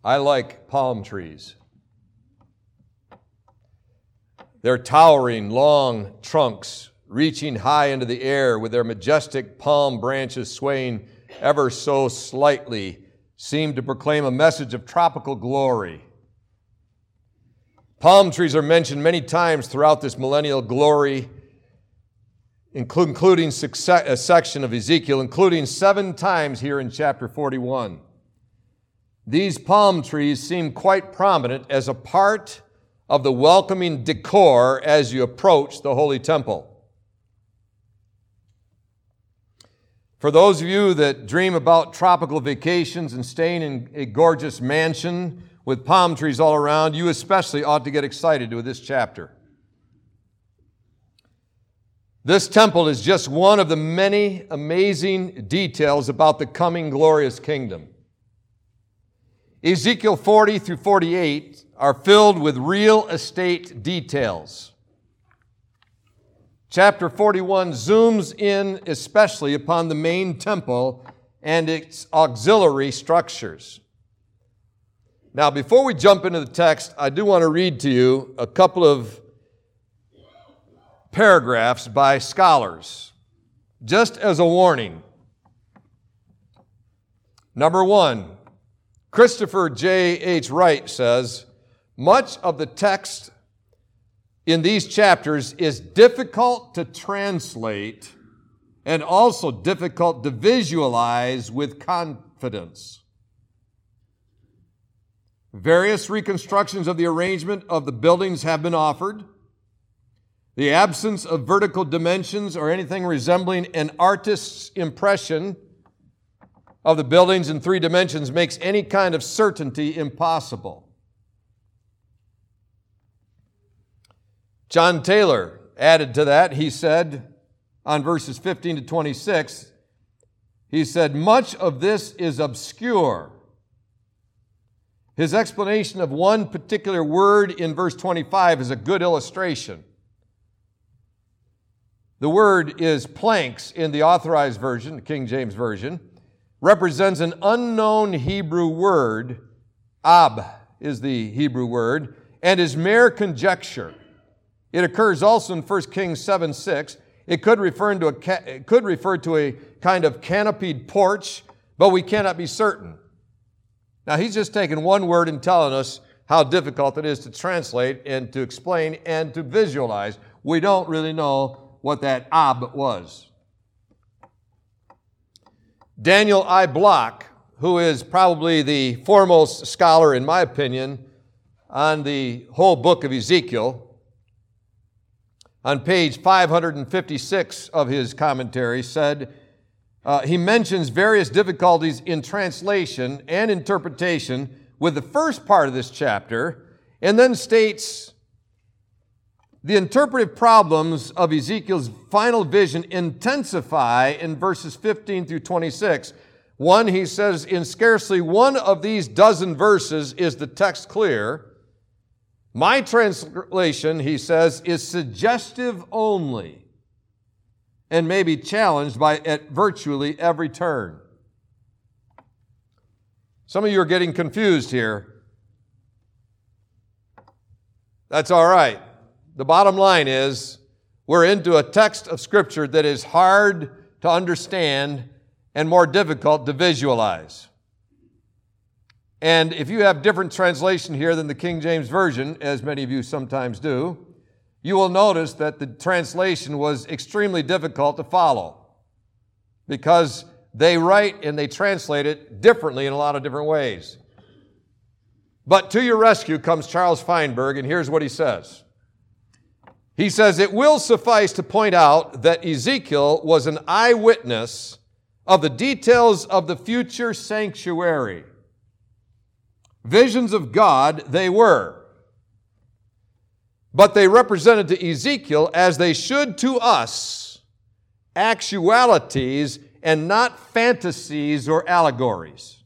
I like palm trees. Their towering, long trunks reaching high into the air with their majestic palm branches swaying ever so slightly seem to proclaim a message of tropical glory. Palm trees are mentioned many times throughout this millennial glory, including a section of Ezekiel, including 7 times here in chapter 41. These palm trees seem quite prominent as a part of the welcoming decor as you approach the Holy Temple. For those of you that dream about tropical vacations and staying in a gorgeous mansion with palm trees all around, you especially ought to get excited with this chapter. This temple is just one of the many amazing details about the coming glorious kingdom. Ezekiel 40 through 48 are filled with real estate details. Chapter 41 zooms in especially upon the main temple and its auxiliary structures. Now, before we jump into the text, I do want to read to you a couple of paragraphs by scholars, just as a warning. Number 1, Christopher J.H. Wright says, much of the text in these chapters is difficult to translate and also difficult to visualize with confidence. Various reconstructions of the arrangement of the buildings have been offered. The absence of vertical dimensions or anything resembling an artist's impression of the buildings in 3 dimensions makes any kind of certainty impossible. John Taylor added to that. He said, on verses 15 to 26, he said, much of this is obscure. His explanation of one particular word in verse 25 is a good illustration. The word is planks in the Authorized Version, the King James Version, represents an unknown Hebrew word. Ab is the Hebrew word, and is mere conjecture. It occurs also in 1 Kings 7:6. It could refer to a kind of canopied porch, but we cannot be certain. Now, he's just taken one word and telling us how difficult it is to translate and to explain and to visualize. We don't really know what that Ab was. Daniel I. Block, who is probably the foremost scholar, in my opinion, on the whole book of Ezekiel, on page 556 of his commentary, said, he mentions various difficulties in translation and interpretation with the first part of this chapter, and then states, the interpretive problems of Ezekiel's final vision intensify in verses 15 through 26. One, he says, in scarcely one of these dozen verses is the text clear. My translation, he says, is suggestive only and may be challenged at virtually every turn. Some of you are getting confused here. That's all right. The bottom line is we're into a text of Scripture that is hard to understand and more difficult to visualize. And if you have different translation here than the King James Version, as many of you sometimes do, you will notice that the translation was extremely difficult to follow because they write and they translate it differently in a lot of different ways. But to your rescue comes Charles Feinberg, and here's what he says. He says, it will suffice to point out that Ezekiel was an eyewitness of the details of the future sanctuary. Visions of God they were, but they represented to Ezekiel, as they should to us, actualities and not fantasies or allegories.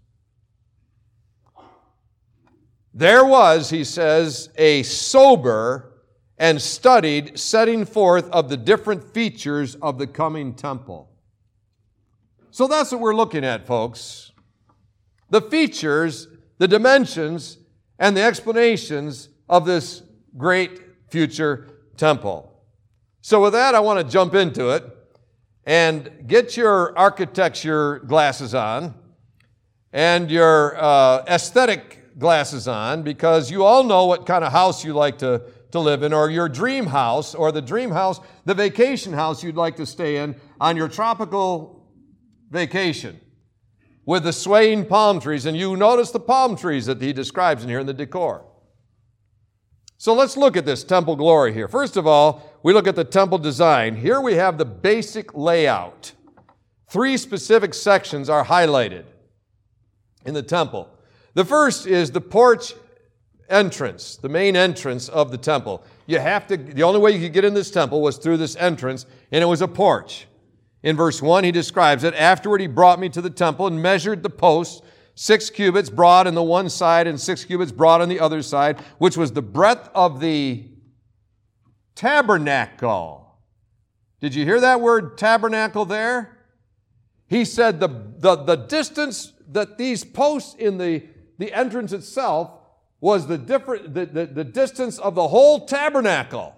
There was, he says, a sober and studied setting forth of the different features of the coming temple. So that's what we're looking at, folks. The features the dimensions and the explanations of this great future temple. So with that, I want to jump into it and get your architecture glasses on and your aesthetic glasses on, because you all know what kind of house you like to live in, or your dream house, or the dream house, the vacation house you'd like to stay in on your tropical vacation with the swaying palm trees. And you notice the palm trees that he describes in here in the decor. So let's look at this temple glory here. First of all, we look at the temple design. Here we have the basic layout. 3 specific sections are highlighted in the temple. The first is the porch entrance, the main entrance of the temple. The only way you could get in this temple was through this entrance, and it was a porch. In verse 1, he describes it. Afterward, he brought me to the temple and measured the posts, 6 cubits broad on the one side and 6 cubits broad on the other side, which was the breadth of the tabernacle. Did you hear that word tabernacle there? He said the distance that these posts in the entrance itself was the distance of the whole tabernacle.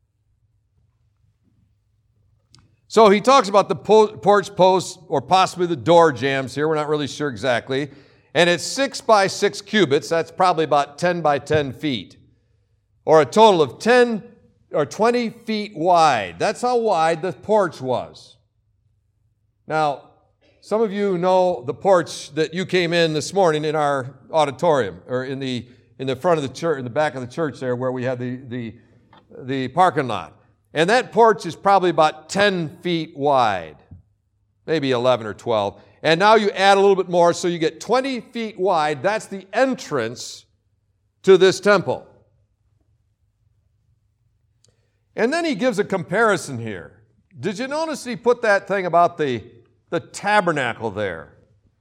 So he talks about the porch posts, or possibly the door jambs here. We're not really sure exactly. And it's 6 by 6 cubits. That's probably about 10 by 10 feet, or a total of 10 or 20 feet wide. That's how wide the porch was. Now, some of you know the porch that you came in this morning in our auditorium, or in the front of the church, in the back of the church there, where we have the parking lot. And that porch is probably about 10 feet wide, maybe 11 or 12. And now you add a little bit more, so you get 20 feet wide. That's the entrance to this temple. And then he gives a comparison here. Did you notice he put that thing about the tabernacle there?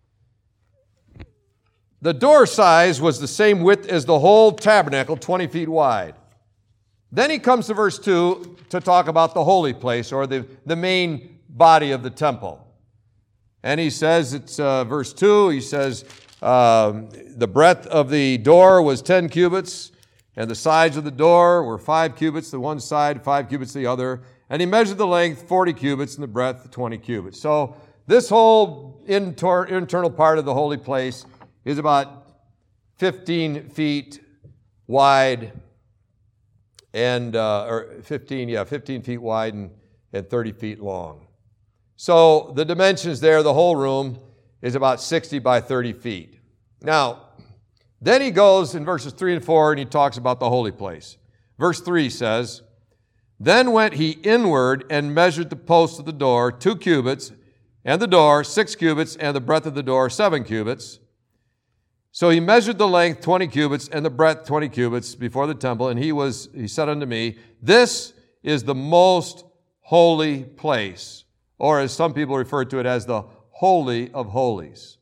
The door size was the same width as the whole tabernacle, 20 feet wide. Then he comes to verse 2 to talk about the holy place, or the main body of the temple. And he says, it's verse 2, he says, the breadth of the door was 10 cubits, and the sides of the door were 5 cubits to one side, 5 cubits to the other. And he measured the length 40 cubits and the breadth 20 cubits. So this whole internal part of the holy place is about 15 feet wide, and 15 feet wide and 30 feet long. So the dimensions there, the whole room is about 60 by 30 feet. Now, then he goes in verses 3 and 4 and he talks about the holy place. Verse 3 says, "Then went he inward and measured the posts of the door 2 cubits, and the door 6 cubits, and the breadth of the door 7 cubits. So he measured the length 20 cubits and the breadth 20 cubits before the temple, and he said unto me, This is the most holy place," or as some people refer to it as the Holy of Holies.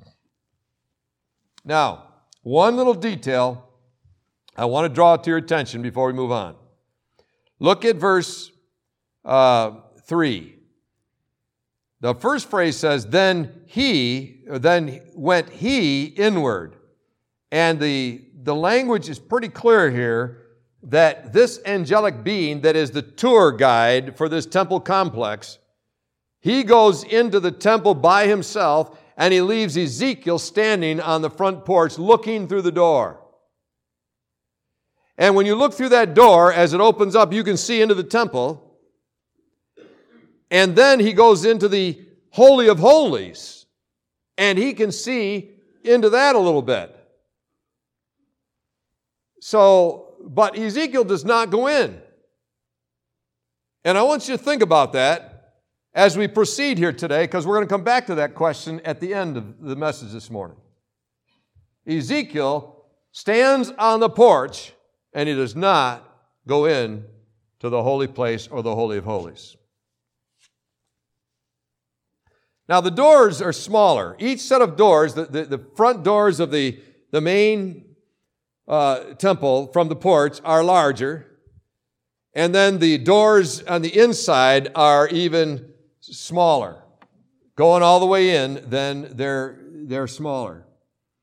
Now, one little detail I want to draw to your attention before we move on. Look at verse 3. The first phrase says, then went he inward. And the language is pretty clear here that this angelic being that is the tour guide for this temple complex, he goes into the temple by himself, and he leaves Ezekiel standing on the front porch looking through the door. And when you look through that door, as it opens up, you can see into the temple. And then he goes into the Holy of Holies, and he can see into that a little bit. But Ezekiel does not go in. And I want you to think about that as we proceed here today, because we're going to come back to that question at the end of the message this morning. Ezekiel stands on the porch, and he does not go in to the holy place or the Holy of Holies. Now, the doors are smaller. Each set of doors, the front doors of the main temple from the porch are larger, and then the doors on the inside are even smaller. Going all the way in, then they're smaller.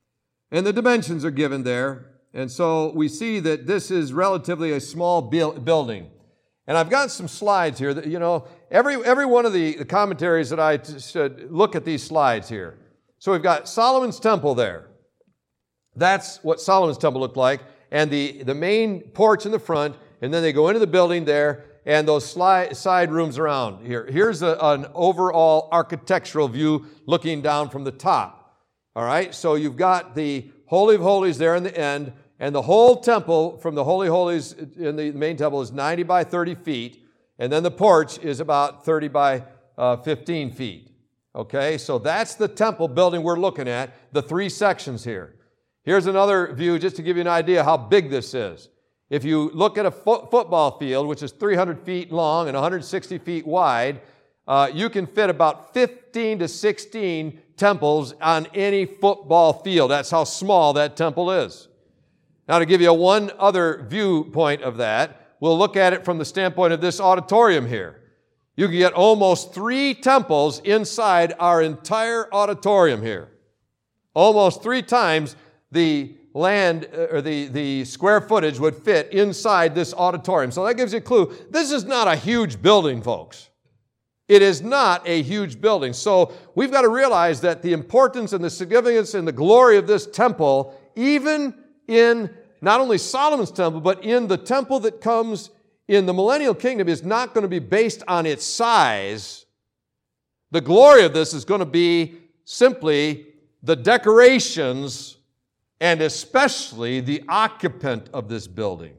And the dimensions are given there. And so we see that this is relatively a small building. And I've got some slides here that, every one of the commentaries that I should look at these slides here. So we've got Solomon's temple there. That's what Solomon's temple looked like. And the main porch in the front, and then they go into the building there, and those side rooms around here. Here's an overall architectural view looking down from the top. All right, so you've got the Holy of Holies there in the end, and the whole temple from the Holy of Holies in the main temple is 90 by 30 feet, and then the porch is about 30 by 15 feet. Okay, so that's the temple building we're looking at, the three sections here. Here's another view just to give you an idea how big this is. If you look at a football field, which is 300 feet long and 160 feet wide, you can fit about 15 to 16 temples on any football field. That's how small that temple is. Now, to give you one other viewpoint of that, we'll look at it from the standpoint of this auditorium here. You can get almost 3 temples inside our entire auditorium here. Almost 3 times the land or the square footage would fit inside this auditorium. So that gives you a clue. This is not a huge building, folks. It is not a huge building. So we've got to realize that the importance and the significance and the glory of this temple, even in not only Solomon's temple, but in the temple that comes in the millennial kingdom, is not going to be based on its size. The glory of this is going to be simply the decorations and especially the occupant of this building.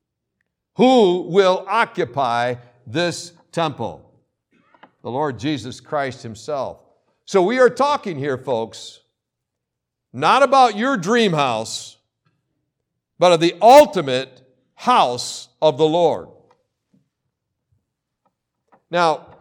Who will occupy this temple? The Lord Jesus Christ himself. So we are talking here, folks, not about your dream house, but of the ultimate house of the Lord. Now,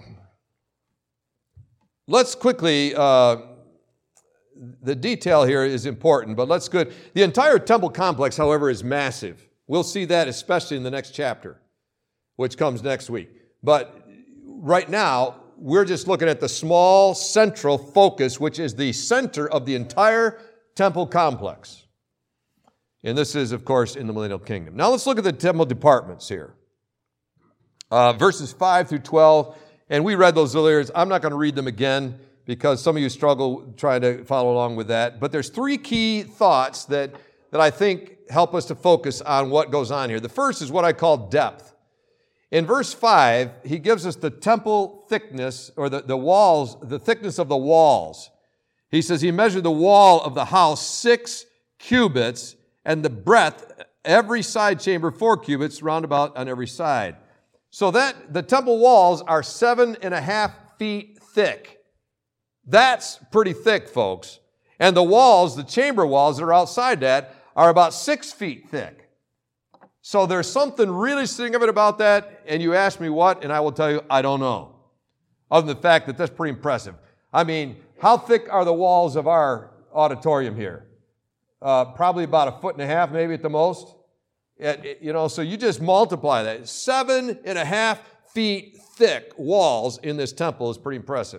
let's quickly, the detail here is important, but let's go. The entire temple complex, however, is massive. We'll see that especially in the next chapter, which comes next week. But right now, we're just looking at the small central focus, which is the center of the entire temple complex. And this is, of course, in the millennial kingdom. Now let's look at the temple departments here. Verses 5 through 12, and we read those earlier. I'm not going to read them again because some of you struggle trying to follow along with that. But there's 3 key thoughts that I think help us to focus on what goes on here. The first is what I call depth. In verse 5, he gives us the temple thickness, or the walls, the thickness of the walls. He says he measured the wall of the house 6 cubits, and the breadth, every side chamber 4 cubits, roundabout on every side. So that the temple walls are 7.5 feet thick. That's pretty thick, folks. And the walls, the chamber walls that are outside that, are about 6 feet thick. So there's something really significant about that, and you ask me what, and I will tell you, I don't know. Other than the fact that that's pretty impressive. I mean, how thick are the walls of our auditorium here? Probably about 1.5 feet, maybe at the most. So you just multiply that. 7.5 feet thick walls in this temple is pretty impressive.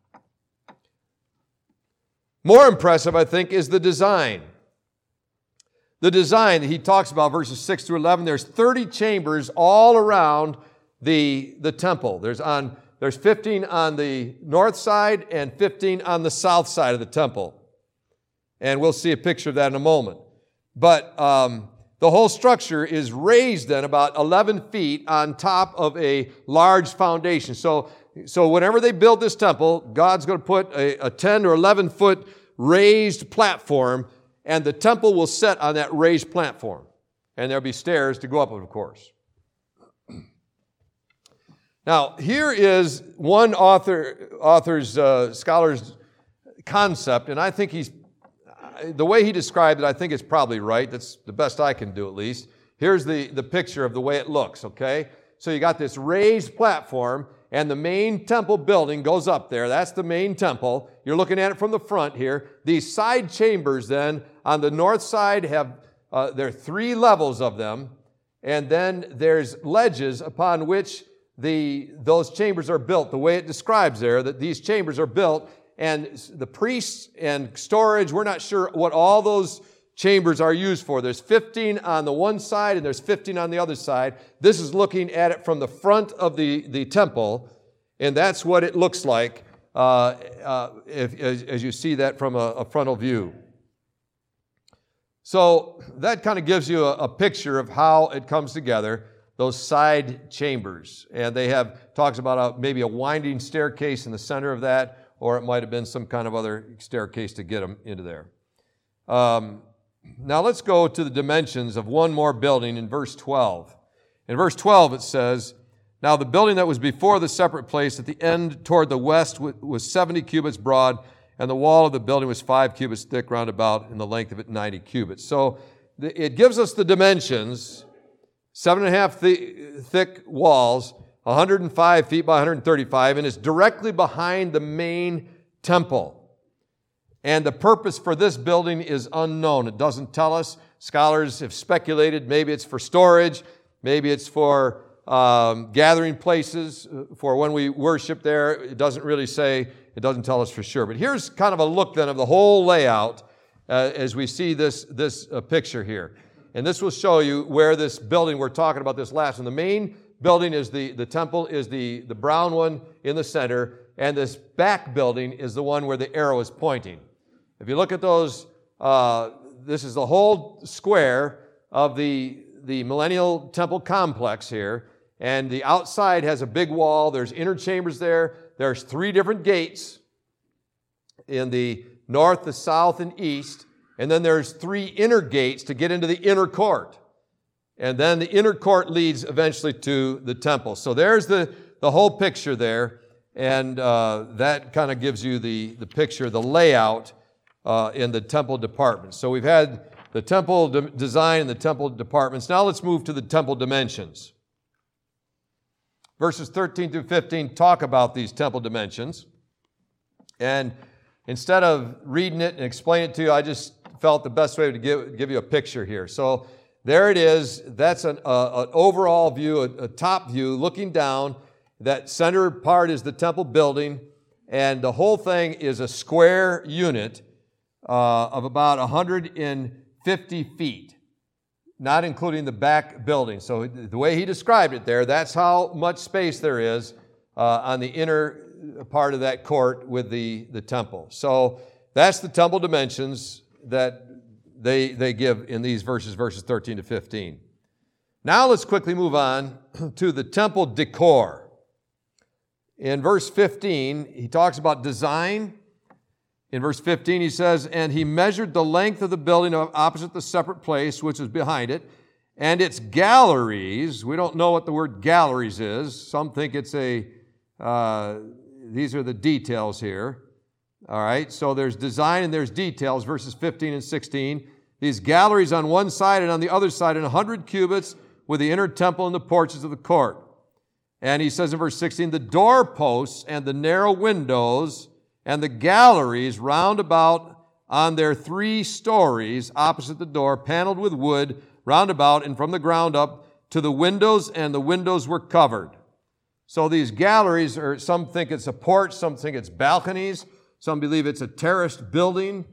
More impressive, I think, is the design. The design that he talks about, verses 6 through 11, there's 30 chambers all around the temple. There's 15 on the north side and 15 on the south side of the temple. And we'll see a picture of that in a moment. But the whole structure is raised then about 11 feet on top of a large foundation. So whenever they build this temple, God's going to put a 10 or 11 foot raised platform, and the temple will sit on that raised platform. And there'll be stairs to go up, of course. Now, here is one scholar's concept, and I think the way he described it, I think it's probably right. That's the best I can do, at least. Here's the picture of the way it looks, okay? So you got this raised platform, and the main temple building goes up there. That's the main temple. You're looking at it from the front here. These side chambers then, on the north side, there are 3 levels of them, and then there's ledges upon which those chambers are built. The way it describes there, that these chambers are built, and the priests and storage, we're not sure what all those chambers are used for. There's 15 on the one side and there's 15 on the other side. This is looking at it from the front of the temple, and that's what it looks like as you see that from a frontal view. So that kind of gives you a picture of how it comes together, those side chambers. And they talks about maybe a winding staircase in the center of that, or it might have been some kind of other staircase to get them into there. Now let's go to the dimensions of one more building in verse 12. In verse 12 it says, "Now the building that was before the separate place at the end toward the west was 70 cubits broad, and the wall of the building was 5 cubits thick round about, and the length of it 90 cubits. So it gives us the dimensions, 7.5 thick walls, 105 feet by 135, and it's directly behind the main temple. And the purpose for this building is unknown. It doesn't tell us. Scholars have speculated maybe it's for storage, maybe it's for gathering places for when we worship there. It doesn't really say, it doesn't tell us for sure. But here's kind of a look then of the whole layout as we see this picture here. And this will show you where this building we're talking about, this last one. The main building is the temple is the brown one in the center, and this back building is the one where the arrow is pointing. If you look at those, this is the whole square of the Millennial Temple complex here, and the outside has a big wall. There's inner chambers there. There's 3 different gates in the north, the south, and east, and then there's 3 inner gates to get into the inner court. And then the inner court leads eventually to the temple. So there's the whole picture there, and that kind of gives you the picture, the layout in the temple department. So we've had the temple design and the temple departments. Now let's move to the temple dimensions. Verses 13 through 15 talk about these temple dimensions. And instead of reading it and explaining it to you, I just felt the best way to give you a picture here. So there it is. That's an overall view, a top view looking down. That center part is the temple building, and the whole thing is a square unit of about 150 feet, not including the back building. So the way he described it there, that's how much space there is on the inner part of that court with the temple. So that's the temple dimensions that they give in these verses 13 to 15. Now let's quickly move on to the temple decor. In verse 15, he talks about design. In verse 15, he says, "And he measured the length of the building opposite the separate place, which was behind it, and its galleries." We don't know what the word galleries is. Some think it's these are the details here. All right, so there's design and there's details, verses 15 and 16. "These galleries on one side and on the other side, in 100 cubits, with the inner temple and the porches of the court." And he says in verse 16, "The doorposts and the narrow windows and the galleries round about on their 3 stories opposite the door, paneled with wood round about and from the ground up to the windows, and the windows were covered." So these galleries some think it's a porch, some think it's balconies, some believe it's a terraced building,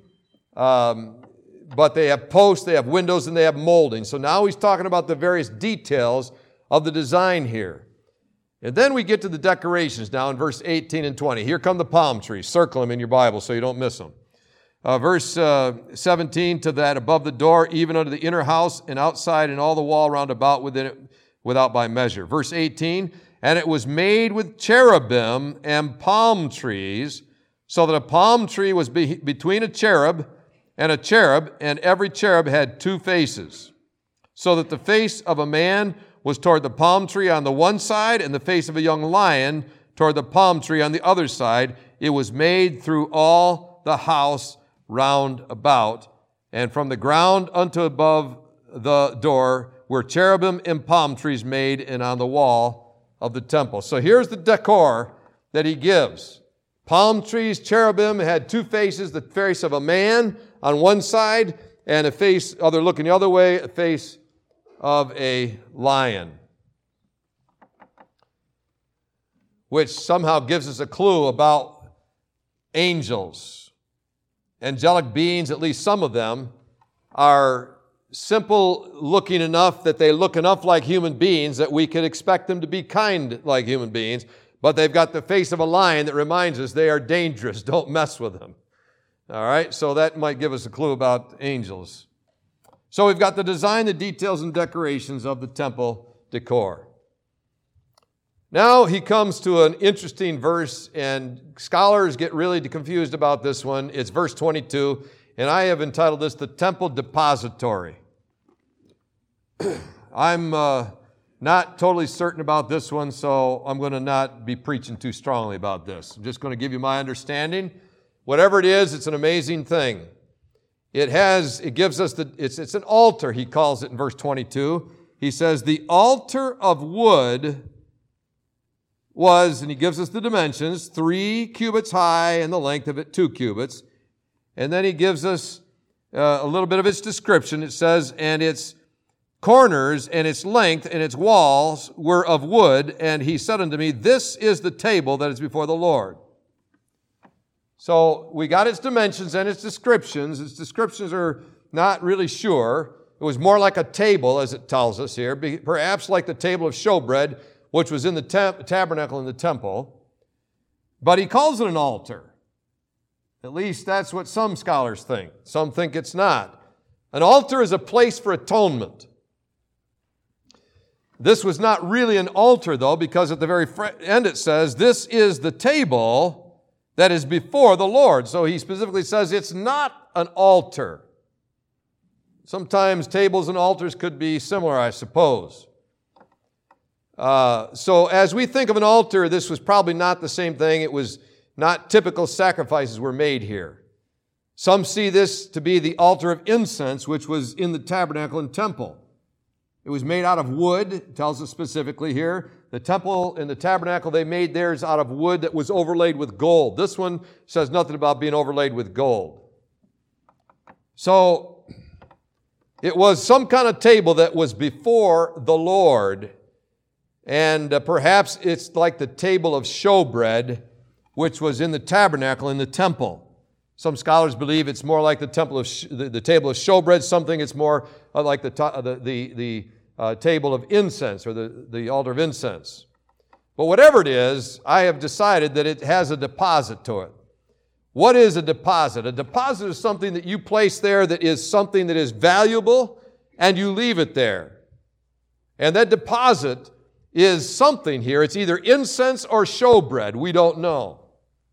but they have posts, they have windows, and they have molding. So now he's talking about the various details of the design here. And then we get to the decorations now in verse 18 and 20. Here come the palm trees. Circle them in your Bible so you don't miss them. Verse 17, "To that above the door, even unto the inner house, and outside, and all the wall round about within it, without by measure." Verse 18, "And it was made with cherubim and palm trees, so that a palm tree was between a cherub, and every cherub had 2 faces, so that the face of a man was toward the palm tree on the one side, and the face of a young lion toward the palm tree on the other side. It was made through all the house round about. And from the ground unto above the door were cherubim and palm trees made, and on the wall of the temple." So here's the decor that he gives. Palm trees, cherubim had 2 faces, the face of a man on one side, and a face, other looking the other way, a face of a lion, which somehow gives us a clue about angels, angelic beings, at least some of them, are simple looking enough that they look enough like human beings that we could expect them to be kind like human beings, but they've got the face of a lion that reminds us they are dangerous. Don't mess with them. All right, so that might give us a clue about angels. So we've got the design, the details, and decorations of the temple decor. Now he comes to an interesting verse, and scholars get really confused about this one. It's verse 22, and I have entitled this, The Temple Depository. I'm not totally certain about this one, so I'm going to not be preaching too strongly about this. I'm just going to give you my understanding. Whatever it is, it's an amazing thing. It gives us it's an altar, he calls it in verse 22. He says, the altar of wood was, and he gives us the dimensions, 3 cubits high and the length of it 2 cubits. And then he gives us a little bit of its description. It says, and its corners and its length and its walls were of wood. And he said unto me, this is the table that is before the Lord. So we got its dimensions and its descriptions. Its descriptions are not really sure. It was more like a table, as it tells us here, perhaps like the table of showbread, which was in the tabernacle in the temple. But he calls it an altar. At least that's what some scholars think. Some think it's not. An altar is a place for atonement. This was not really an altar, though, because at the very end it says, this is the table that is before the Lord. So he specifically says it's not an altar. Sometimes tables and altars could be similar, I suppose. So as we think of an altar, this was probably not the same thing. It was not typical sacrifices were made here. Some see this to be the altar of incense, which was in the tabernacle and temple. It was made out of wood, it tells us specifically here. The temple and the tabernacle they made theirs out of wood that was overlaid with gold. This one says nothing about being overlaid with gold. So it was some kind of table that was before the Lord. And perhaps it's like the table of showbread, which was in the tabernacle in the temple. Some scholars believe it's more like the table of showbread. Some think it's more like the table of incense or the altar of incense. But whatever it is, I have decided that it has a deposit to it. What is a deposit? A deposit is something that you place there that is something that is valuable and you leave it there. And that deposit is something here. It's either incense or showbread. We don't know.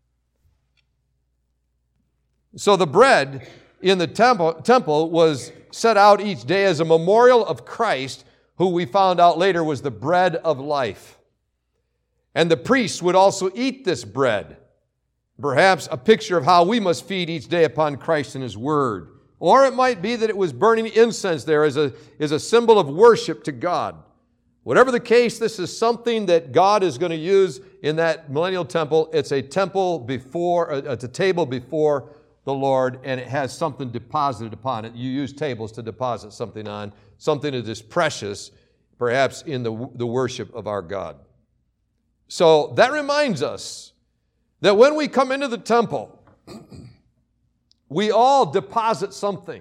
So the bread in the temple was set out each day as a memorial of Christ, who we found out later was the bread of life. And the priests would also eat this bread, perhaps a picture of how we must feed each day upon Christ and His Word. Or it might be that it was burning incense there as a symbol of worship to God. Whatever the case, this is something that God is going to use in that millennial temple. It's a table before the Lord, and it has something deposited upon it. You use tables to deposit something on, something that is precious, perhaps in the worship of our God. So that reminds us that when we come into the temple, we all deposit something.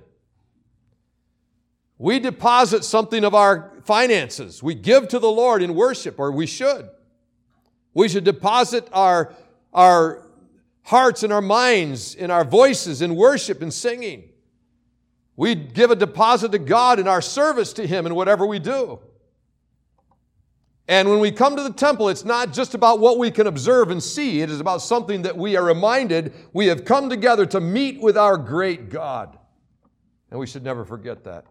We deposit something of our finances. We give to the Lord in worship, or we should. We should deposit our hearts and our minds and our voices in worship and singing. We give a deposit to God in our service to Him in whatever we do. And when we come to the temple, it's not just about what we can observe and see. It is about something that we are reminded we have come together to meet with our great God. And we should never forget that.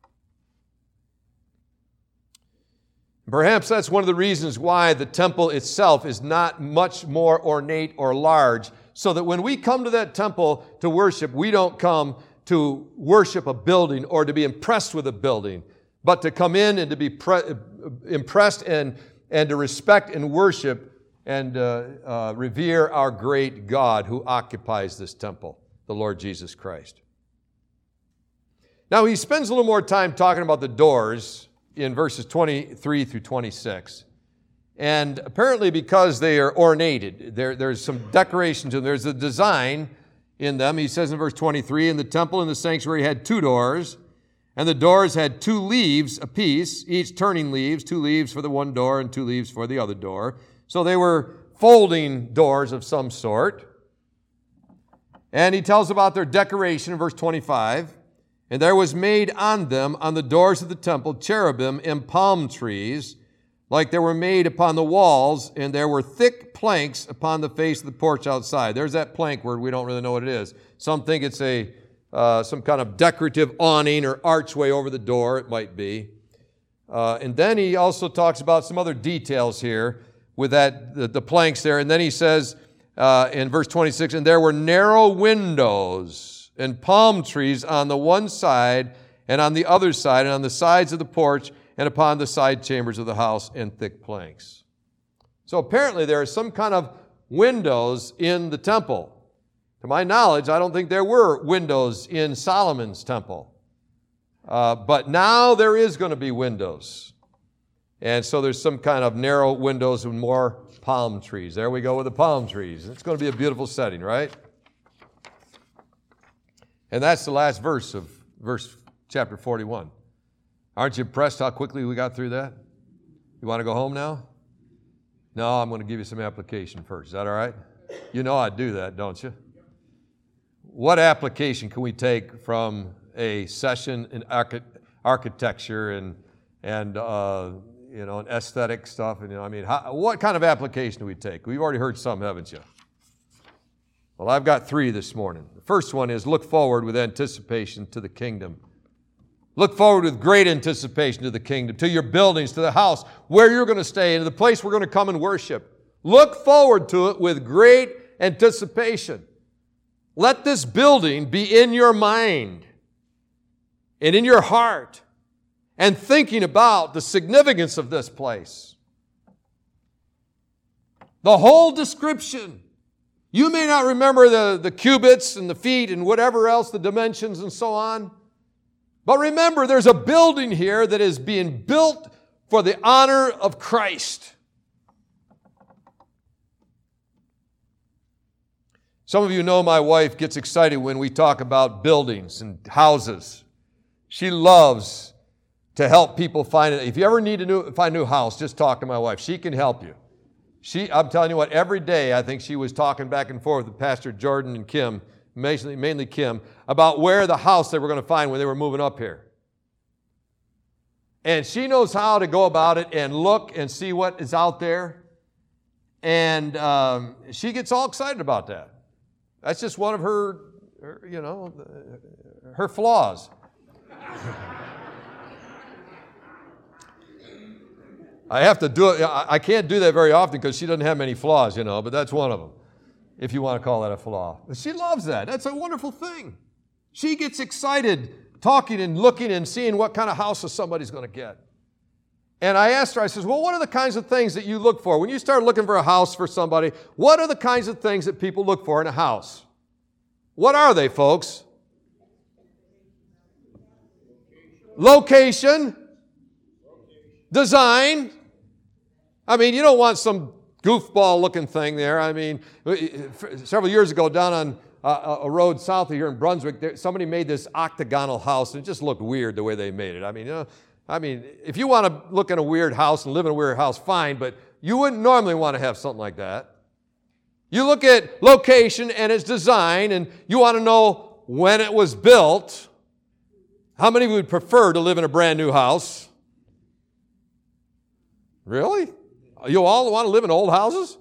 Perhaps that's one of the reasons why the temple itself is not much more ornate or large, so that when we come to that temple to worship, we don't come to worship a building or to be impressed with a building, but to come in and to be impressed and to respect and worship and revere our great God who occupies this temple, the Lord Jesus Christ. Now, he spends a little more time talking about the doors in verses 23 through 26. And apparently because they are ornated, there's some decoration to them. There's a design in them. He says in verse 23, "And the temple and the sanctuary had 2 doors, and the doors had 2 leaves apiece, each turning leaves, 2 leaves for the one door and 2 leaves for the other door." So they were folding doors of some sort. And he tells about their decoration in verse 25. "And there was made on them, on the doors of the temple, cherubim and palm trees, like they were made upon the walls, and there were thick planks upon the face of the porch outside." There's that plank word. We don't really know what it is. Some think it's some kind of decorative awning or archway over the door. It might be. And then he also talks about some other details here with the planks there. And then he says in verse 26, "And there were narrow windows and palm trees on the one side and on the other side, and on the sides of the porch and upon the side chambers of the house, and thick planks." So apparently there are some kind of windows in the temple. To my knowledge, I don't think there were windows in Solomon's temple. But now there is going to be windows. And so there's some kind of narrow windows and more palm trees. There we go with the palm trees. It's going to be a beautiful setting, right? And that's the last verse of chapter 41. Aren't you impressed how quickly we got through that? You want to go home now? No, I'm going to give you some application first. Is that all right? You know I do that, don't you? What application can we take from a session in architecture and aesthetic stuff? What kind of application do we take? We've already heard some, haven't you? Well, I've got 3 this morning. The first one is look forward with anticipation to the kingdom. Look forward with great anticipation to the kingdom, to your buildings, to the house, where you're going to stay, and to the place we're going to come and worship. Look forward to it with great anticipation. Let this building be in your mind and in your heart and thinking about the significance of this place. The whole description. You may not remember the cubits and the feet and whatever else, the dimensions and so on. But remember, there's a building here that is being built for the honor of Christ. Some of you know my wife gets excited when we talk about buildings and houses. She loves to help people find it. If you ever need to find a new house, just talk to my wife. She can help you. I'm telling you what, every day I think she was talking back and forth with Pastor Jordan and Kim, mainly Kim, about where the house they were going to find when they were moving up here. And she knows how to go about it and look and see what is out there. And she gets all excited about that. That's just one of her flaws. I have to do it. I can't do that very often because she doesn't have many flaws, but that's one of them, if you want to call that a flaw. But she loves that. That's a wonderful thing. She gets excited talking and looking and seeing what kind of houses somebody's going to get. And I asked her, I says, well, what are the kinds of things that you look for? When you start looking for a house for somebody, what are the kinds of things that people look for in a house? What are they, folks? Location. Design. You don't want some goofball-looking thing there. Several years ago, down on a road south of here in Brunswick, somebody made this octagonal house, and it just looked weird the way they made it. If you want to look in a weird house and live in a weird house, fine, but you wouldn't normally want to have something like that. You look at location and its design, and you want to know when it was built. How many would prefer to live in a brand new house? Really? You all want to live in old houses?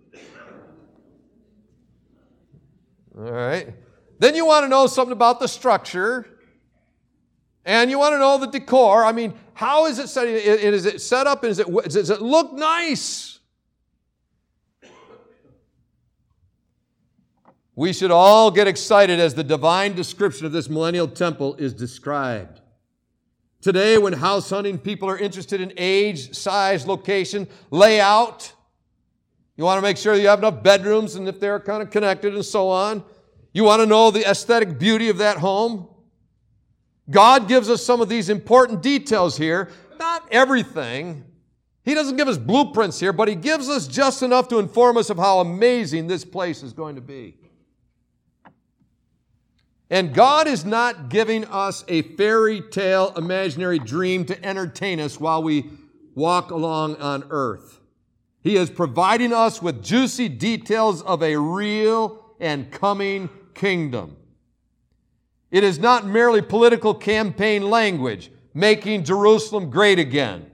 All right. Then you want to know something about the structure. And you want to know the decor. How is it set? Is it set up? Does it look nice? We should all get excited as the divine description of this millennial temple is described. Today, when house hunting people are interested in age, size, location, layout, you want to make sure you have enough bedrooms and if they're kind of connected and so on. You want to know the aesthetic beauty of that home. God gives us some of these important details here. Not everything. He doesn't give us blueprints here, but He gives us just enough to inform us of how amazing this place is going to be. And God is not giving us a fairy tale imaginary dream to entertain us while we walk along on earth. He is providing us with juicy details of a real and coming kingdom. It is not merely political campaign language, making Jerusalem great again,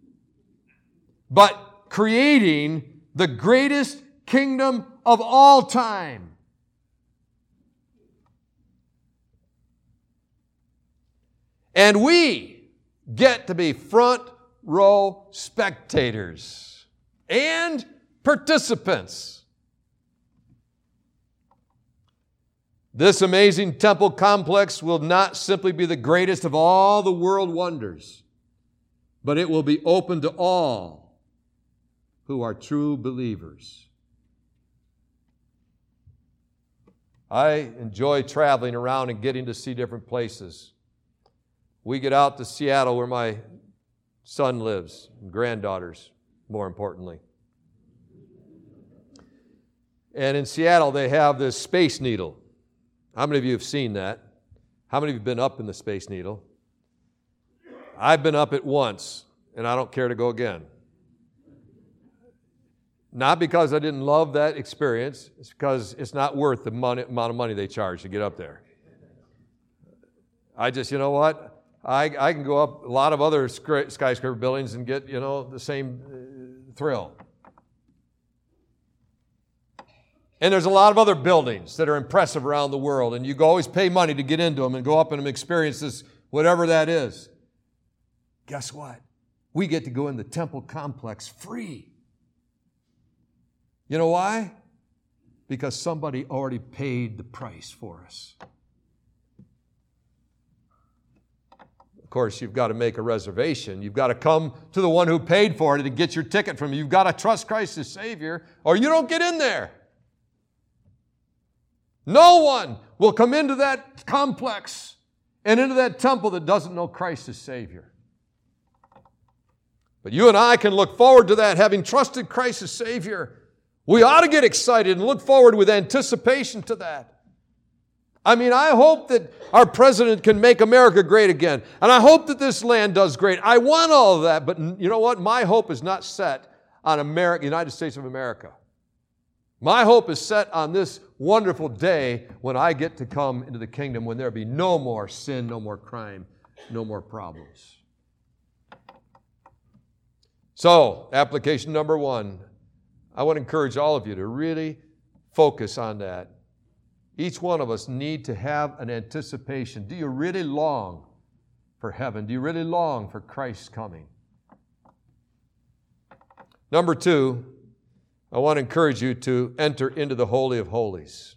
but creating the greatest kingdom of all time. And we get to be front row spectators and participants. This amazing temple complex will not simply be the greatest of all the world wonders, but it will be open to all who are true believers. I enjoy traveling around and getting to see different places. We get out to Seattle where my son lives, and granddaughters, more importantly. And in Seattle, they have this Space Needle. How many of you have seen that? How many of you have been up in the Space Needle? I've been up it once, and I don't care to go again. Not because I didn't love that experience. It's because it's not worth the amount of money they charge to get up there. I just, you know what? I can go up a lot of other skyscraper buildings and get, the same thrill. And there's a lot of other buildings that are impressive around the world, and you always pay money to get into them and go up and experience this, whatever that is. Guess what? We get to go in the temple complex free. You know why? Because somebody already paid the price for us. Of course, you've got to make a reservation. You've got to come to the one who paid for it to get your ticket from you. You've got to trust Christ as Savior, or you don't get in there. No one will come into that complex and into that temple that doesn't know Christ as Savior. But you and I can look forward to that, having trusted Christ as Savior. We ought to get excited and look forward with anticipation to that. I mean, I hope that our president can make America great again. And I hope that this land does great. I want all of that. But you know what? My hope is not set on America, United States of America. My hope is set on this wonderful day when I get to come into the kingdom, when there be no more sin, no more crime, no more problems. So, application number 1. I want to encourage all of you to really focus on that. Each one of us need to have an anticipation. Do you really long for heaven? Do you really long for Christ's coming? Number 2, I want to encourage you to enter into the Holy of Holies.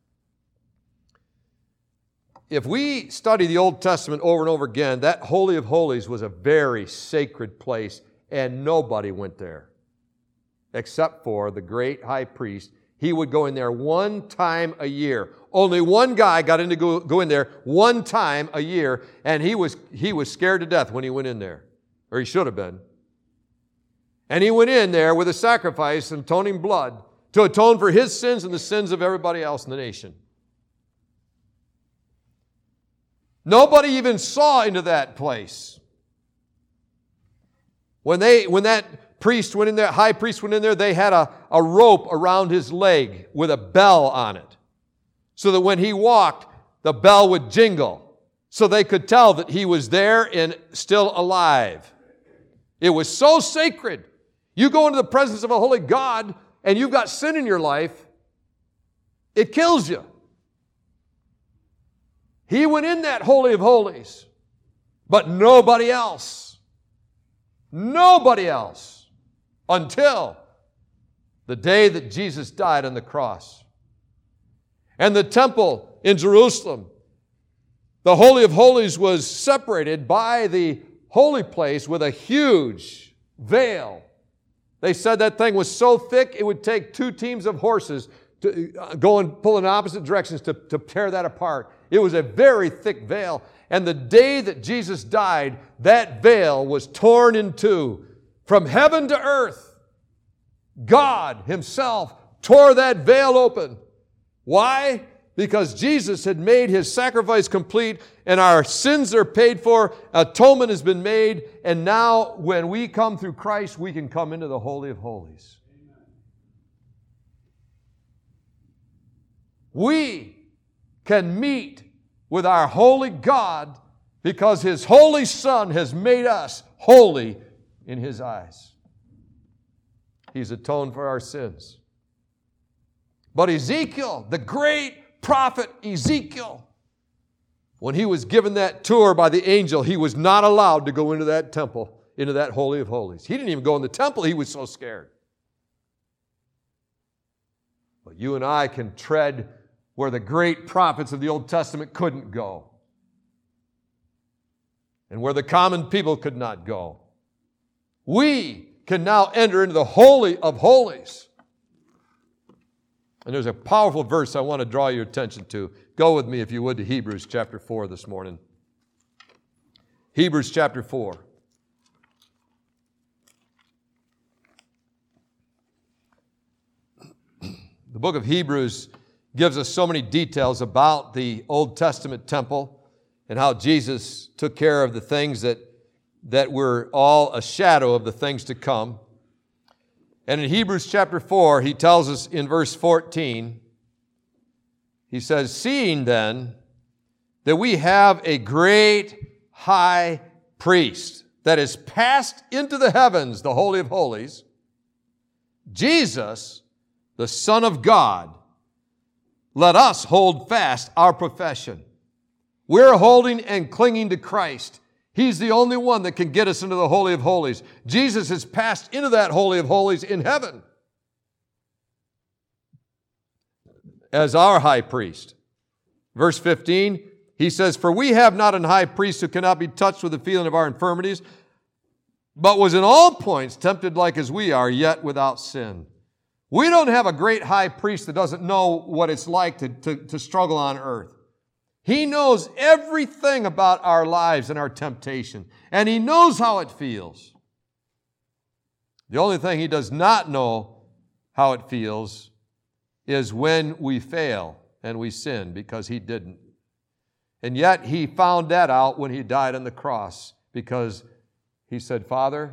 If we study the Old Testament over and over again, that Holy of Holies was a very sacred place, and nobody went there except for the great high priest. He would go in there one time a year. Only one guy got in to go in there one time a year, and he was scared to death when he went in there, or he should have been. And he went in there with a sacrifice and atoning blood to atone for his sins and the sins of everybody else in the nation. Nobody even saw into that place. When that priest went in there, high priest went in there, they had a rope around his leg with a bell on it, so that when he walked, the bell would jingle, so they could tell that he was there and still alive. It was so sacred. You go into the presence of a holy God and you've got sin in your life, it kills you. He went in that Holy of Holies, but nobody else. Nobody else. Until the day that Jesus died on the cross. And the temple in Jerusalem, the Holy of Holies was separated by the holy place with a huge veil. They said that thing was so thick it would take 2 teams of horses to go and pull in opposite directions to tear that apart. It was a very thick veil. And the day that Jesus died, that veil was torn in two. From heaven to earth, God Himself tore that veil open. Why? because Jesus had made His sacrifice complete and our sins are paid for, atonement has been made, and now when we come through Christ, we can come into the Holy of Holies. We can meet with our holy God because His holy Son has made us holy in His eyes. He's atoned for our sins. But Ezekiel, the great prophet Ezekiel, when he was given that tour by the angel, he was not allowed to go into that temple, into that Holy of Holies. He didn't even go in the temple, he was so scared. But you and I can tread where the great prophets of the Old Testament couldn't go, and where the common people could not go. We can now enter into the Holy of Holies. And there's a powerful verse I want to draw your attention to. Go with me, if you would, to Hebrews chapter 4 this morning. Hebrews chapter 4. The book of Hebrews gives us so many details about the Old Testament temple and how Jesus took care of the things that were all a shadow of the things to come. And in Hebrews chapter 4, he tells us in verse 14, he says, "Seeing then that we have a great high priest that is passed into the heavens, the Holy of Holies, Jesus, the Son of God, let us hold fast our profession." We're holding and clinging to Christ. He's the only one that can get us into the Holy of Holies. Jesus has passed into that Holy of Holies in heaven as our high priest. Verse 15, he says, "For we have not an high priest who cannot be touched with the feeling of our infirmities, but was in all points tempted like as we are, yet without sin." We don't have a great high priest that doesn't know what it's like to struggle on earth. He knows everything about our lives and our temptation, and He knows how it feels. The only thing He does not know how it feels is when we fail and we sin, because He didn't. And yet He found that out when He died on the cross, because He said, "Father,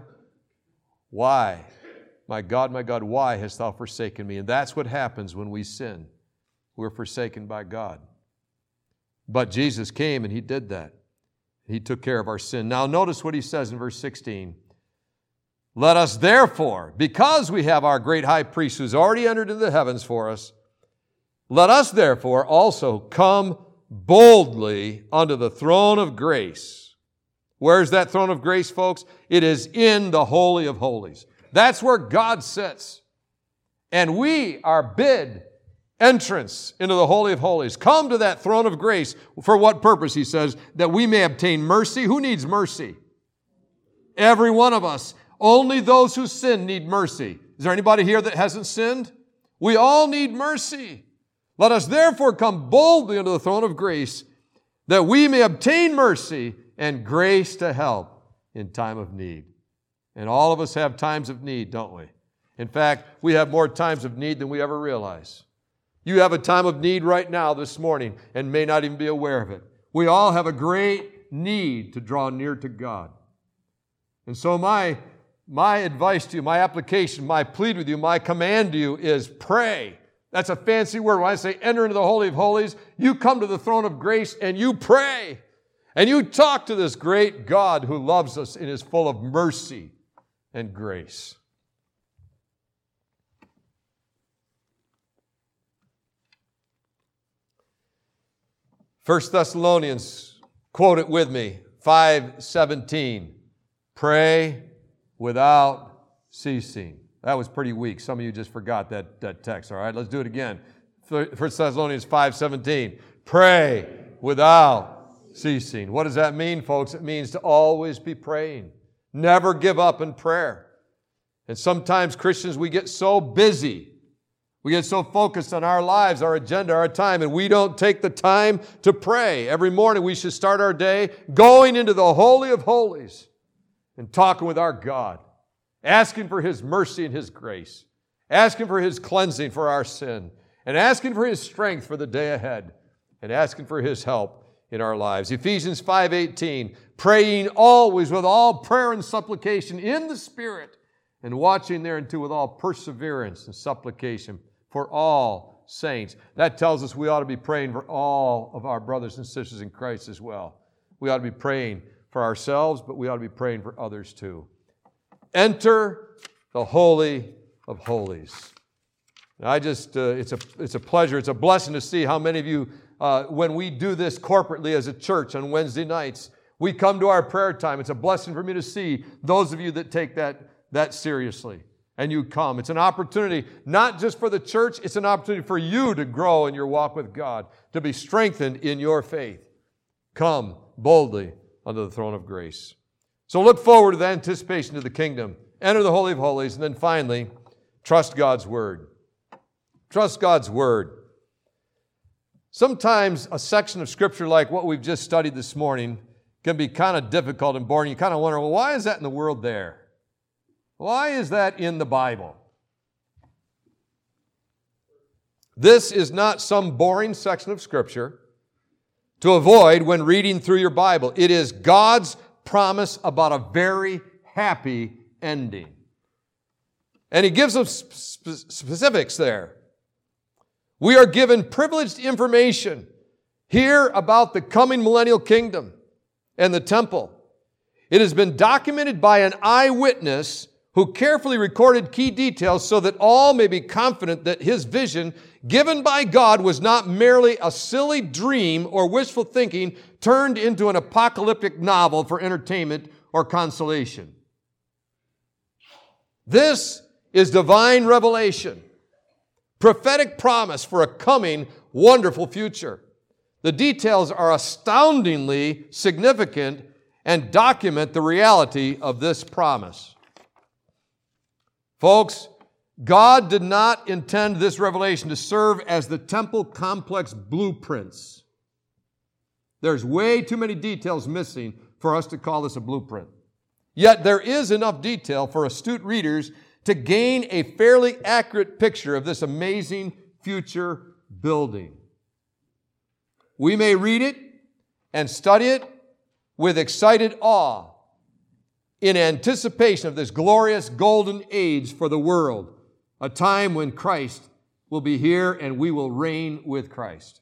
why? My God, why hast Thou forsaken me?" And that's what happens when we sin. We're forsaken by God. But Jesus came and He did that. He took care of our sin. Now notice what He says in verse 16. "Let us therefore, because we have our great high priest who's already entered into the heavens for us, let us therefore also come boldly unto the throne of grace." Where's that throne of grace, folks? It is in the Holy of Holies. That's where God sits. And we are bid entrance into the Holy of Holies. Come to that throne of grace. For what purpose, he says? That we may obtain mercy. Who needs mercy? Every one of us. Only those who sin need mercy. Is there anybody here that hasn't sinned? We all need mercy. Let us therefore come boldly unto the throne of grace, that we may obtain mercy and grace to help in time of need. And all of us have times of need, don't we? In fact, we have more times of need than we ever realize. You have a time of need right now this morning and may not even be aware of it. We all have a great need to draw near to God. And so my advice to you, my application, my plead with you, my command to you is pray. That's a fancy word. When I say enter into the Holy of Holies, you come to the throne of grace and you pray. And you talk to this great God who loves us and is full of mercy and grace. 1 Thessalonians, quote it with me, 5:17. Pray without ceasing. That was pretty weak. Some of you just forgot that text. All right, let's do it again. 1 Thessalonians 5:17. Pray without ceasing. What does that mean, folks? It means to always be praying. Never give up in prayer. And sometimes Christians, we get so busy. We get so focused on our lives, our agenda, our time, and we don't take the time to pray. Every morning we should start our day going into the Holy of Holies and talking with our God, asking for His mercy and His grace, asking for His cleansing for our sin, and asking for His strength for the day ahead and asking for His help in our lives. Ephesians 5:18, praying always with all prayer and supplication in the Spirit, and watching thereunto with all perseverance and supplication for all saints. That tells us we ought to be praying for all of our brothers and sisters in Christ as well. We ought to be praying for ourselves, but we ought to be praying for others too. Enter the Holy of Holies. It's a pleasure, it's a blessing to see how many of you, when we do this corporately as a church on Wednesday nights, we come to our prayer time. It's a blessing for me to see those of you that take that seriously. And you come. It's an opportunity, not just for the church, it's an opportunity for you to grow in your walk with God, to be strengthened in your faith. Come boldly unto the throne of grace. So look forward to the anticipation of the kingdom. Enter the Holy of Holies. And then finally, trust God's Word. Trust God's Word. Sometimes a section of Scripture like what we've just studied this morning can be kind of difficult and boring. You kind of wonder, well, why is that in the world there? Why is that in the Bible? This is not some boring section of Scripture to avoid when reading through your Bible. It is God's promise about a very happy ending. And He gives us specifics there. We are given privileged information here about the coming millennial kingdom and the temple. It has been documented by an eyewitness who carefully recorded key details so that all may be confident that his vision given by God was not merely a silly dream or wishful thinking turned into an apocalyptic novel for entertainment or consolation. This is divine revelation, prophetic promise for a coming wonderful future. The details are astoundingly significant and document the reality of this promise. Folks, God did not intend this revelation to serve as the temple complex blueprints. There's way too many details missing for us to call this a blueprint. Yet there is enough detail for astute readers to gain a fairly accurate picture of this amazing future building. We may read it and study it with excited awe in anticipation of this glorious golden age for the world, a time when Christ will be here and we will reign with Christ.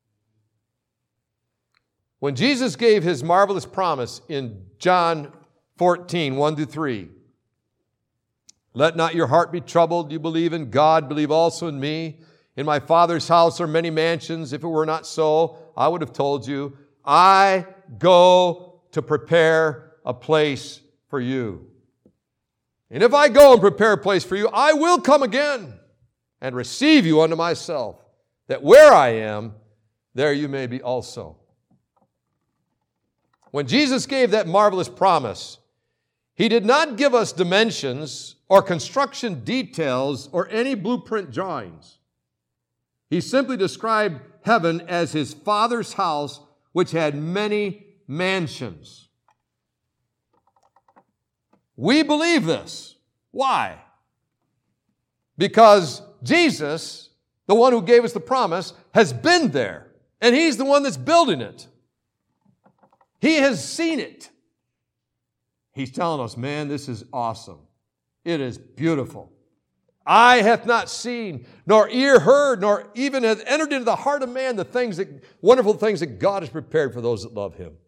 When Jesus gave His marvelous promise in John 14, 1-3, let not your heart be troubled. You believe in God, believe also in me. In my Father's house are many mansions. If it were not so, I would have told you. I go to prepare a place for you. And if I go and prepare a place for you, I will come again and receive you unto myself, that where I am, there you may be also. When Jesus gave that marvelous promise, He did not give us dimensions or construction details or any blueprint drawings. He simply described heaven as His Father's house, which had many mansions. We believe this. Why? Because Jesus, the one who gave us the promise, has been there, and He's the one that's building it. He has seen it. He's telling us, man, this is awesome. It is beautiful. Eye hath not seen, nor ear heard, nor even hath entered into the heart of man the wonderful things that God has prepared for those that love Him.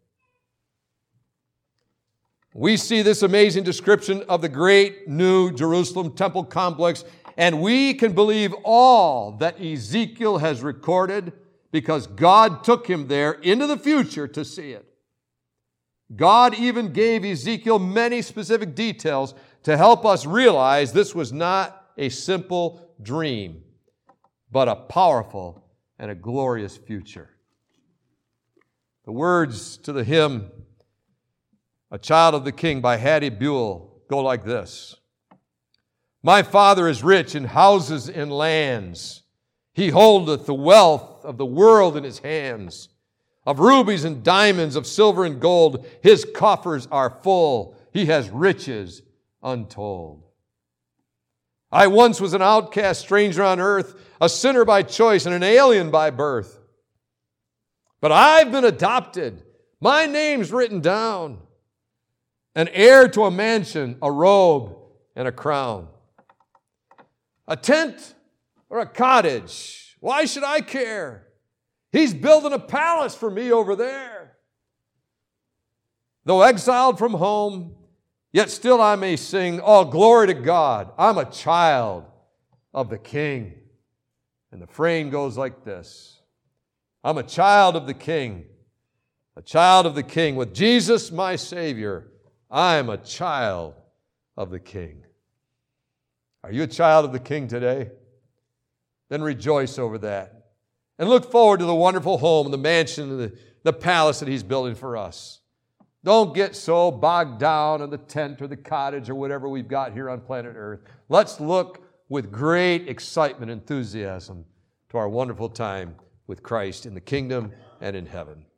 We see this amazing description of the great new Jerusalem temple complex, and we can believe all that Ezekiel has recorded because God took him there into the future to see it. God even gave Ezekiel many specific details to help us realize this was not a simple dream, but a powerful and a glorious future. The words to the hymn, A Child of the King by Hattie Buell, go like this. My Father is rich in houses and lands. He holdeth the wealth of the world in His hands. Of rubies and diamonds, of silver and gold, His coffers are full. He has riches untold. I once was an outcast, stranger on earth, a sinner by choice and an alien by birth. But I've been adopted. My name's written down. An heir to a mansion, a robe, and a crown. A tent or a cottage, why should I care? He's building a palace for me over there. Though exiled from home, yet still I may sing, all glory to God. I'm a child of the King. And the refrain goes like this. I'm a child of the King, a child of the King. With Jesus, my Savior, I'm a child of the King. Are you a child of the King today? Then rejoice over that. And look forward to the wonderful home, the mansion, the palace that He's building for us. Don't get so bogged down in the tent or the cottage or whatever we've got here on planet Earth. Let's look with great excitement and enthusiasm to our wonderful time with Christ in the kingdom and in heaven.